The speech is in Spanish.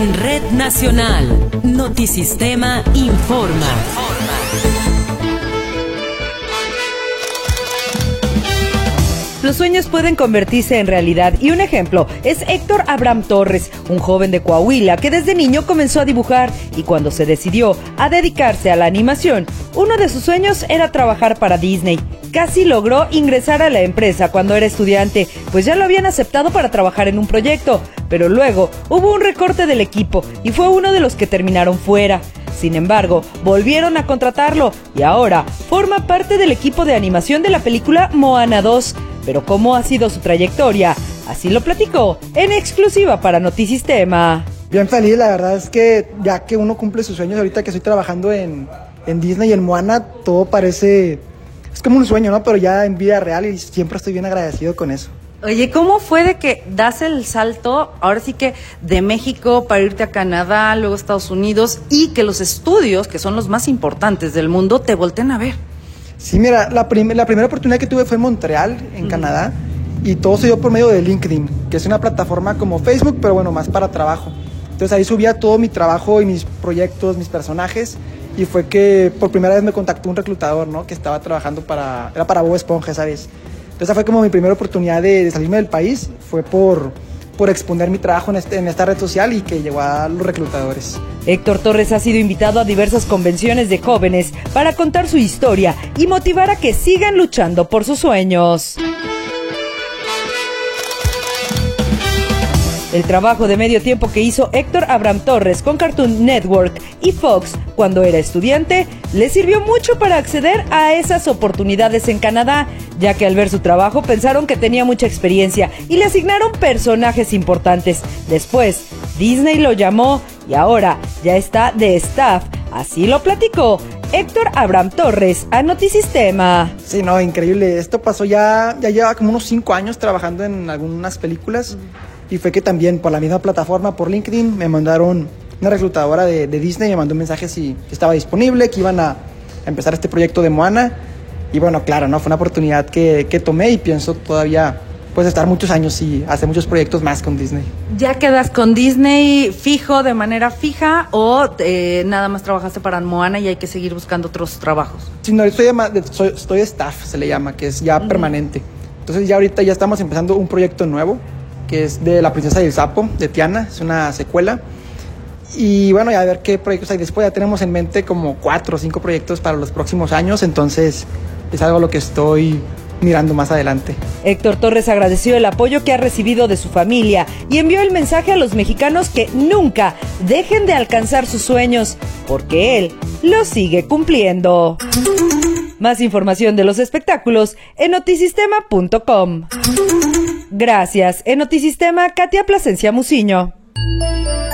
En Red Nacional, Notisistema informa. Los sueños pueden convertirse en realidad y un ejemplo es Héctor Abraham Torres, un joven de Coahuila que desde niño comenzó a dibujar y cuando se decidió a dedicarse a la animación, uno de sus sueños era trabajar para Disney. Casi logró ingresar a la empresa cuando era estudiante, pues ya lo habían aceptado para trabajar en un proyecto, pero luego hubo un recorte del equipo y fue uno de los que terminaron fuera. Sin embargo, volvieron a contratarlo y ahora forma parte del equipo de animación de la película Moana 2. Pero ¿cómo ha sido su trayectoria? Así lo platicó en exclusiva para Notisistema. Bien feliz, la verdad es que ya que uno cumple sus sueños, ahorita que estoy trabajando en Disney y en Moana, todo parece, es como un sueño, ¿no? Pero ya en vida real y siempre estoy bien agradecido con eso. Oye, ¿cómo fue de que das el salto, ahora sí que de México para irte a Canadá, luego a Estados Unidos y que los estudios, que son los más importantes del mundo, te volteen a ver? Sí, mira, la primera oportunidad que tuve fue en Montreal, en Canadá, y todo se dio por medio de LinkedIn, que es una plataforma como Facebook, pero bueno, más para trabajo. Entonces ahí subía todo mi trabajo y mis proyectos, mis personajes, y fue que por primera vez me contactó un reclutador, ¿no? Que estaba trabajando era para Bob Esponja, ¿sabes? Entonces esa fue como mi primera oportunidad de salirme del país, fue por exponer mi trabajo en esta red social y que llegó a los reclutadores. Héctor Torres ha sido invitado a diversas convenciones de jóvenes para contar su historia y motivar a que sigan luchando por sus sueños. El trabajo de medio tiempo que hizo Héctor Abraham Torres con Cartoon Network y Fox cuando era estudiante le sirvió mucho para acceder a esas oportunidades en Canadá, ya que al ver su trabajo pensaron que tenía mucha experiencia y le asignaron personajes importantes. Después, Disney lo llamó y ahora ya está de staff. Así lo platicó Héctor Abraham Torres a Notisistema. Sí, no, increíble. Esto pasó ya lleva como unos 5 años trabajando en algunas películas. Y fue que también por la misma plataforma, por LinkedIn, me mandaron una reclutadora de Disney, me mandó un mensaje si estaba disponible, que iban a empezar este proyecto de Moana. Y bueno, claro, ¿no? Fue una oportunidad que tomé y pienso todavía pues estar muchos años y hacer muchos proyectos más con Disney. ¿Ya quedas con Disney fijo, de manera fija, o nada más trabajaste para Moana y hay que seguir buscando otros trabajos? Sí, no, estoy staff, se le llama, que es ya permanente. Entonces ya ahorita ya estamos empezando un proyecto nuevo, que es de La Princesa y el Sapo, de Tiana, es una secuela. Y bueno, ya a ver qué proyectos hay después. Ya tenemos en mente como 4 o 5 proyectos para los próximos años, entonces es algo a lo que estoy mirando más adelante. Héctor Torres agradeció el apoyo que ha recibido de su familia y envió el mensaje a los mexicanos que nunca dejen de alcanzar sus sueños, porque él los sigue cumpliendo. Más información de los espectáculos en notisistema.com. Gracias. En Notisistema, Katia Plasencia Muciño.